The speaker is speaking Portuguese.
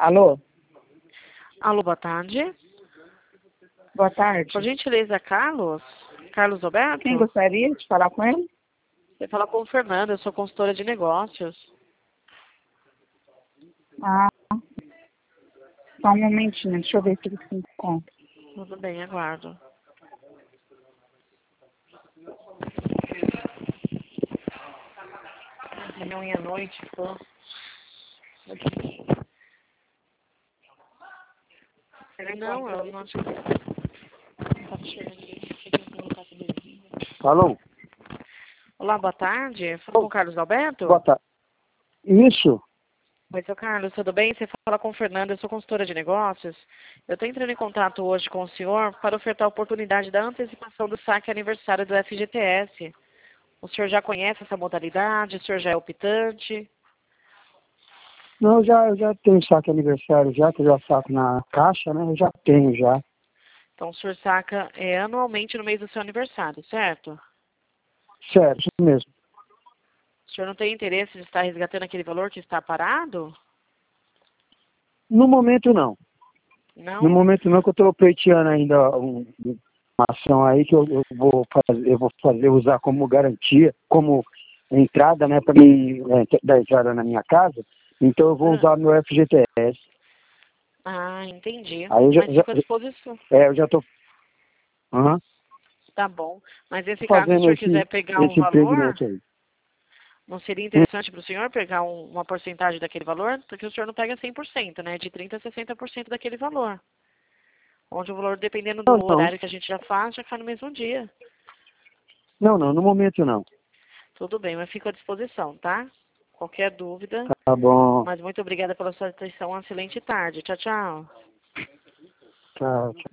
Alô? Alô, boa tarde. Boa tarde. Por gentileza, Carlos? Carlos Roberto? Quem gostaria de falar com ele? Você fala com o Fernando, eu sou consultora de negócios. Ah, só um momentinho, deixa eu ver se ele se encontra. Tudo bem, aguardo. Reunião à noite, pô. Não, eu não acho que... Tá chegando. Alô? Olá, boa tarde. Fala com o Carlos Alberto? Boa tarde. Isso? Oi, seu Carlos, tudo bem? Você fala com o Fernando, eu sou consultora de negócios. Eu estou entrando em contato hoje com o senhor para ofertar a oportunidade da antecipação do saque aniversário do FGTS. O senhor já conhece essa modalidade? O senhor já é optante? Não, eu já tenho saque aniversário já, que eu já saco na caixa, né? Eu já tenho já. Então, o senhor saca anualmente no mês do seu aniversário, certo? Certo, isso mesmo. O senhor não tem interesse de estar resgatando aquele valor que está parado? No momento não. Não? No momento não, que eu estou pleiteando ainda uma ação aí que eu vou fazer, usar como garantia, como entrada, né, para mim dar entrada na minha casa. Então eu vou usar meu FGTS. Ah, entendi. Aí eu Mas fica à disposição. eu já estou Tá bom. Mas nesse caso, se o fazendo senhor quiser pegar um esse valor, empreendimento aí. não seria interessante para o senhor pegar uma porcentagem daquele valor? Porque o senhor não pega 100%, né? De 30% a 60% daquele valor. Onde o valor, dependendo do horário que a gente já faz, já cai no mesmo dia. Não, no momento não. Tudo bem, mas fico à disposição, tá? Qualquer dúvida. Tá bom. Mas muito obrigada pela sua atenção. Uma excelente tarde. Tchau, tchau. Tchau, tchau.